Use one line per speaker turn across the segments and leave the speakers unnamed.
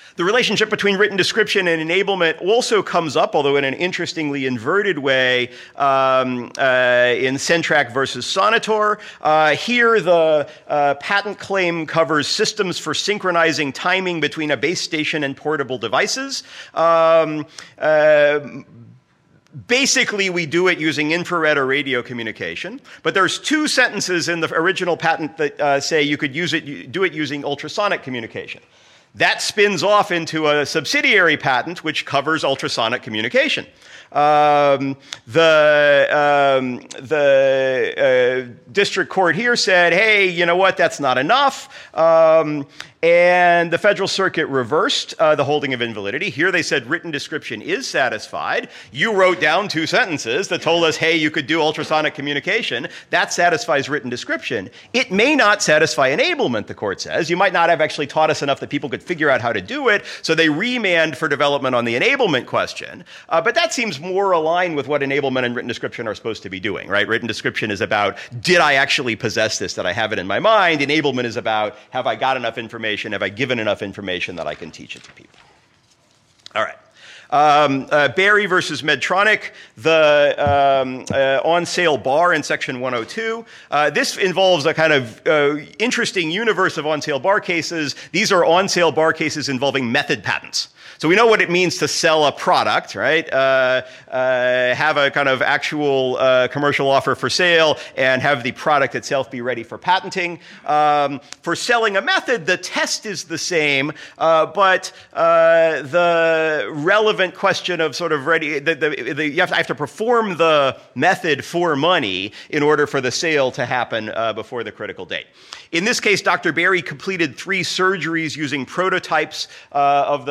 The relationship between written description and enablement also comes up, although in an interestingly inverted way, in Centrac versus Sonitor. Here, the patent claim covers systems for synchronizing timing between a base station and portable devices. Basically, we do it using infrared or radio communication, but there's two sentences in the original patent that say you could do it using ultrasonic communication. That spins off into a subsidiary patent which covers ultrasonic communication. The district court here said, hey, you know what, that's not enough. And the Federal Circuit reversed the holding of invalidity. Here they said written description is satisfied. You wrote down two sentences that told us, hey, you could do ultrasonic communication. That satisfies written description. It may not satisfy enablement, the court says. You might not have actually taught us enough that people could figure out how to do it, so they remand for development on the enablement question. But that seems more aligned with what enablement and written description are supposed to be doing, right? Written description is about, did I actually possess this? Did I have it in my mind? Enablement is about, have I got enough information? Have I given enough information that I can teach it to people? All right. Berry versus Medtronic, the on-sale bar in Section 102. This involves a kind of interesting universe of on-sale bar cases. These are on-sale bar cases involving method patents. So we know what it means to sell a product, right? Have a kind of actual commercial offer for sale and have the product itself be ready for patenting. For selling a method, the test is the same, but the relevant question of sort of ready, I have to perform the method for money in order for the sale to happen before the critical date. In this case, Dr. Berry completed 3 surgeries using prototypes of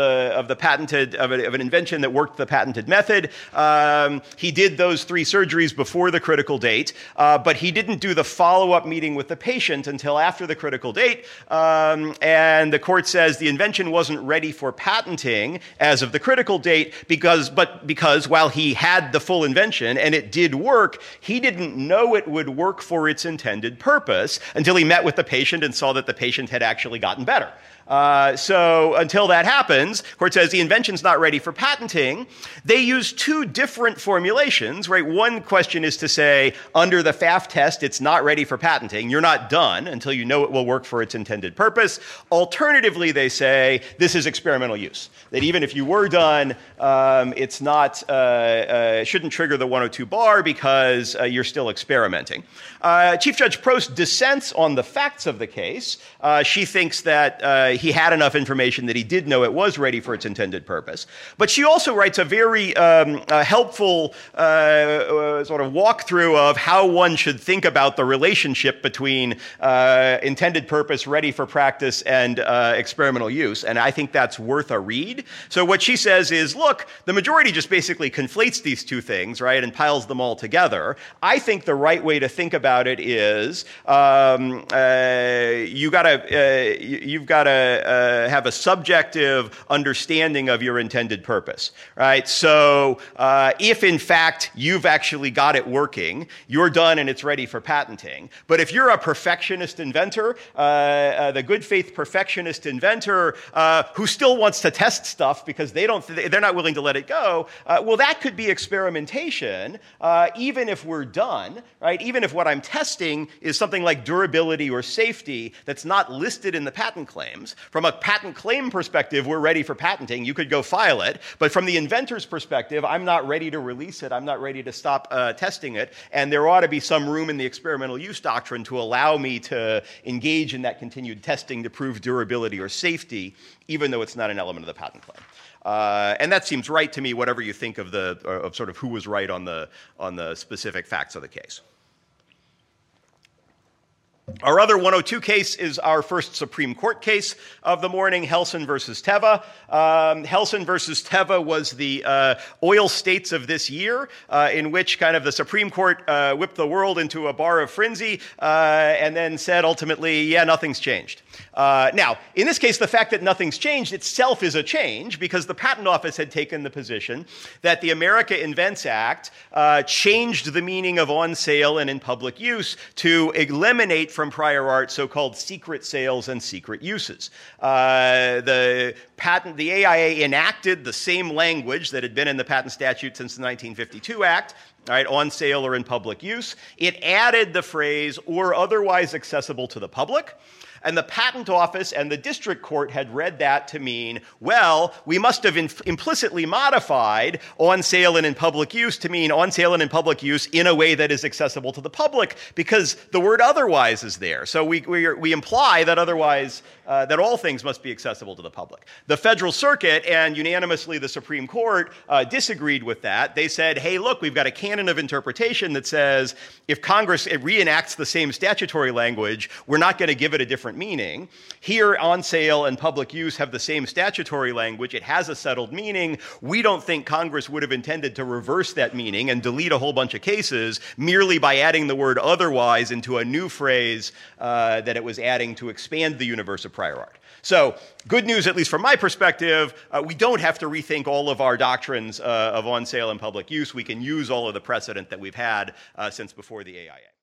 an invention that worked the patented method. He did those 3 surgeries before the critical date, but he didn't do the follow-up meeting with the patient until after the critical date. And the court says the invention wasn't ready for patenting as of the critical date because while he had the full invention and it did work, he didn't know it would work for its intended purpose until he met with the patient and saw that the patient had actually gotten better. So until that happens, the court says the invention's not ready for patenting. They use 2 different formulations, right? One question is to say, under the Pfaff test, it's not ready for patenting. You're not done until you know it will work for its intended purpose. Alternatively, they say, this is experimental use. That even if you were done, it's not, shouldn't trigger the 102 bar because you're still experimenting. Chief Judge Prost dissents on the facts of the case. She thinks that he had enough information that he did know it was ready for its intended purpose. But she also writes a very helpful sort of walkthrough of how one should think about the relationship between intended purpose, ready for practice, and experimental use. And I think that's worth a read. So what she says is, look, the majority just basically conflates these 2 things, right, and piles them all together. I think the right way to think about it is you've got to have a subjective understanding of your intended purpose, right? So if, in fact, you've actually got it working, you're done and it's ready for patenting. But if you're a perfectionist inventor, the good faith perfectionist inventor who still wants to test stuff because they're not willing to let it go, well, that could be experimentation, even if we're done, right? Even if what I'm testing is something like durability or safety that's not listed in the patent claims. From a patent claim perspective, we're ready for patenting. You could go file it. But from the inventor's perspective, I'm not ready to release it. I'm not ready to stop testing it. And there ought to be some room in the experimental use doctrine to allow me to engage in that continued testing to prove durability or safety, even though it's not an element of the patent claim. And that seems right to me, whatever you think of sort of who was right on the specific facts of the case. Our other 102 case is our first Supreme Court case of the morning, Helsin versus Teva. Helsin versus Teva was the oil states of this year, in which kind of the Supreme Court whipped the world into a bar of frenzy and then said ultimately, yeah, nothing's changed. Now, in this case, the fact that nothing's changed itself is a change because the Patent Office had taken the position that the America Invents Act changed the meaning of on sale and in public use to eliminate from prior art so-called secret sales and secret uses. The the AIA enacted the same language that had been in the patent statute since the 1952 Act, all right, on sale or in public use. It added the phrase, or otherwise accessible to the public. And the Patent Office and the district court had read that to mean, well, we must have implicitly modified on sale and in public use to mean on sale and in public use in a way that is accessible to the public, because the word otherwise is there. So we imply that otherwise, that all things must be accessible to the public. The Federal Circuit and unanimously the Supreme Court disagreed with that. They said, hey, look, we've got a canon of interpretation that says if Congress reenacts the same statutory language, we're not going to give it a different meaning. Here, on sale and public use have the same statutory language. It has a settled meaning. We don't think Congress would have intended to reverse that meaning and delete a whole bunch of cases merely by adding the word otherwise into a new phrase that it was adding to expand the universe of prior art. So, good news, at least from my perspective, we don't have to rethink all of our doctrines of on sale and public use. We can use all of the precedent that we've had since before the AIA.